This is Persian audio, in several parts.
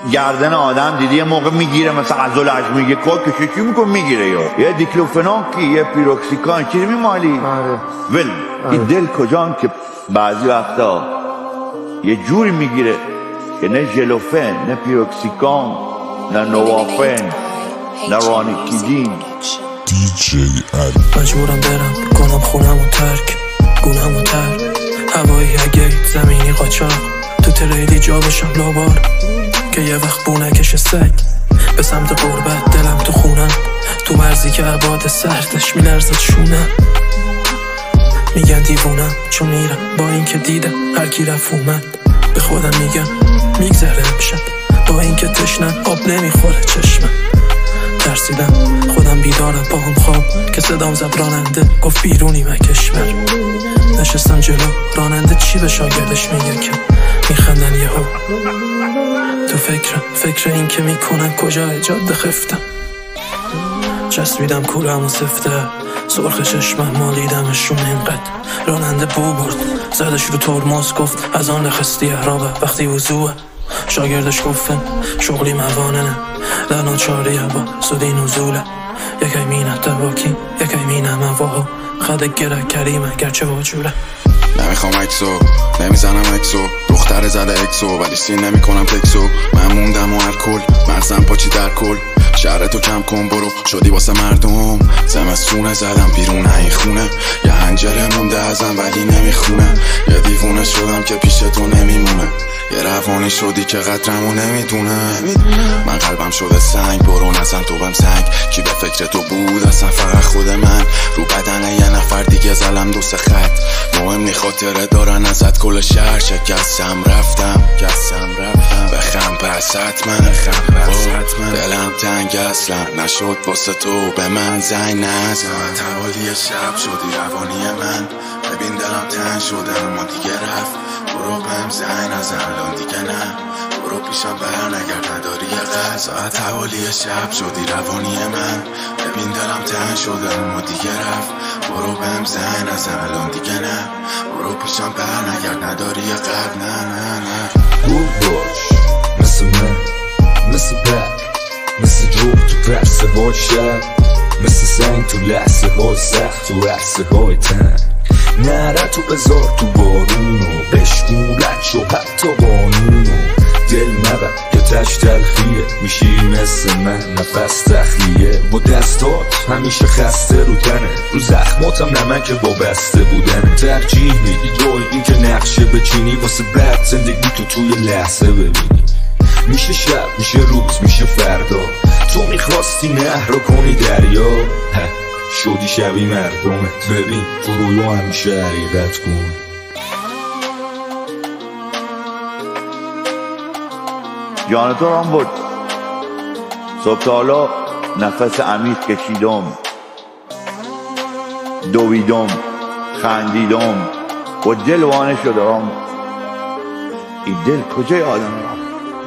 گردن آدم دیدی یه موقع میگیره، مثلا عضلش میگه کاکش چی میکن میگیره، یه دیکلوفناکی یه پیروکسیکان چیزی میمالی ول. این دل کجان که بعضی وقتا یه جوری میگیره که نه ژلوفن نه پیروکسیکان نه نوافن نه رانیکیدین. مجبورم برم کنم خونم و ترک گونم و ترک هوایی اگه زمینی قاچاق تو تریلی جا بشم لابار که یه وقت بونکش سگ به سمت قربت دلم تو خونم تو مرزی که عباد سردش میلرزد شونم میگن دیوونم چون میرم با این که دیدم هر کی رفت اومد به خودم میگم میگذره امشب با این که تشنم آب نمیخوره چشمم ترسیدم خودم بیدارم پاهم خواب که صدام زد راننده گفت بیرونی من کشور نشستم جلو راننده چی به شاگردش میگه که میخندن یهو تو فکر این که میکنن کجا جاده خفتم چسبیدم کولم و سفته سرخ چشمم مالیدمشون اینقدر راننده بو برد زدش رو ترمز گفت از آن نخستی احرابه وقتی وضوعه شاگردش گفتم شغلی مواننه لناچاری با سودی نزوله یکی مینه تباکی یکی مینه مواها خده گره کریمه گرچه وجوله نمیخوام اکسو نمیزنم اکسو دختر زده اکسو ولی سین نمی کنم تکسو من موندم و الکل مرزم پاچی در کل شهر تو کم کن برو شدی واسه مردم زمستونه زدم بیرون این خونه یه هنجره مونده ازم ولی نمیخونه یه دیوونه شدم که پیش تو نمیمونه یه روانی شدی که قدرمو نمیدونه من قلبم شده سنگ برو نزن تو بهم سنگ کی به فکر تو بود اصلا فقط خود من رو بدن یه نفر دیگه زلم دو سه خط مهم نی خاطره دارن ازت کل شهر شکستم رفتم بخم پس حتما دلم تنگ اصلا نشد واسه تو به من زنگ نزن توالی شب شدی روانی من ببین دلم تنگ شده اما دیگه رفت برو بهم زنگ نزن الان دیگه نه برو پیشم بر نگرد نداری یه قد ساعت حوالی شب شدی روانی من ببین دلم تنگ شده اما دیگه رفت برو بهم زنگ نزن الان دیگه نه برو پیشم بر نگرد نداری یه قد نه بود باش مثل من مثل بک مثل جوب تو پرسه های شب مثل سنگ تو لحظه های سخت تو عرصه های تنگ نره تو بذار تو بارونو بشکولت شو حتی بانونو دل نبر که تش تلخیه میشی مثل من نفس تخلیه با دستات همیشه خسته رو تنه رو زخماتم نمک با بسته بودنه ترجیح میدی جای این که نقشه بچینی واسه بعد زندگی تو توی لحظه ببینی میشه شب میشه روز میشه فردا تو میخواستی نهر رو کنی دریا شدی شبی مردمت ببین تو رویو همیشه حقیقت کن جان تو رام بود صبح تا حالا نفس عمیق کشیدم دویدم خندیدم و دل وانه شدم این دل کجای آدم رام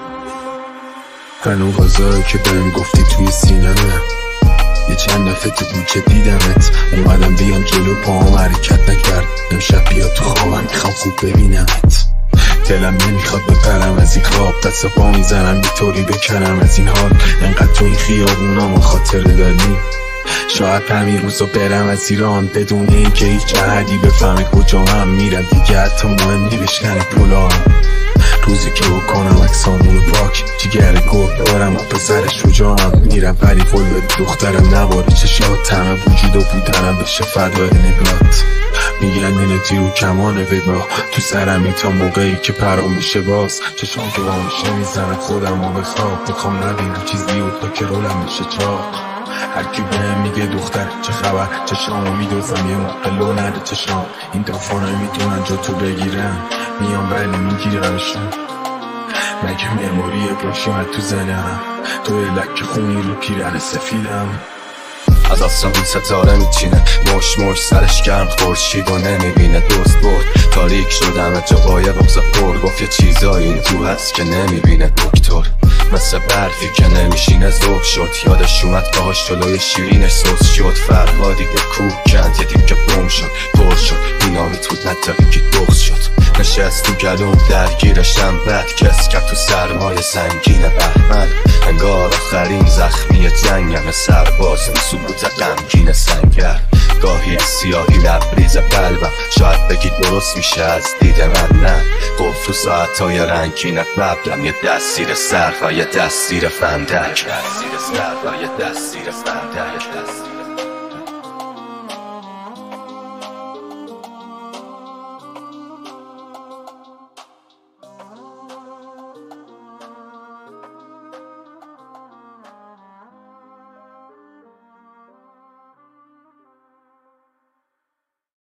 هنو غذایی که بهم گفتی توی سینمه یه چند دفعه تو کوچه دیدمت اومدم بیام جلو پاهم حرکت نکرد امشب بیا تو خوابم میخوام خوب ببینمت دلم نمیخواد بپرم از این خواب دست پا میزنم بیطوری بکنم از این حال انقدر تو این خیابونامو خاطره داری شاید همین روزا برم از ایران بدون این که هیچ احدی بفهمه کجا هم میرم دیگه حتی مهم نی بشکنه پلام روزی که بکنم اکسامونو پاک جگر گرد دارم و پسر شجاعم میرم ولی قول به دخترم نباره چشات تمام وجود و بودنم بشه فدای نگات میگن ننتی رو کمان وگاه تو سرمی تا موقعی که پرام میشه باز چشام که وامشه میزنم خودم رو بخواب میخوام نبینم چیزی و تا که رولم میشه چاق هرکی بهم میگه دختر چه خبر چشامو میدوزم یه موقع لو نده چشام این دافانه میدونن جا تو بگیرم میام ولی میگیرمشون مگه مموری باشم تو زنم تو لک خونی رو پیرن سفیدم از آسمون ستاره میچینه مش سرش گرم خورشید و نمیبینه دوست برد تاریک شدم جا قایق بغزه پر گفت یه چیزایی این تو هست که نمیبینه دکتر مثل برفی که نمیشینه ذوق شد یادش اومد پاهاش جلوی شیرینش سوز شد فرهادی به کوه کند یه دیگه بوم شد پر شد بینامیت بود نتقی که بغز شد نشست تو گلوم درگیرشم بد کس کرد تو سرمای سنگین بهمن انگار آخرین زخمی جنگم سرباز سکوت غمگین سنگر گاهی سیاهی لبریز قلبم شاید بگی درست میشه از دید من نه گفت تو ساعتهای رنگینت ببلم یه دستیر سرد و یه دستیر فندک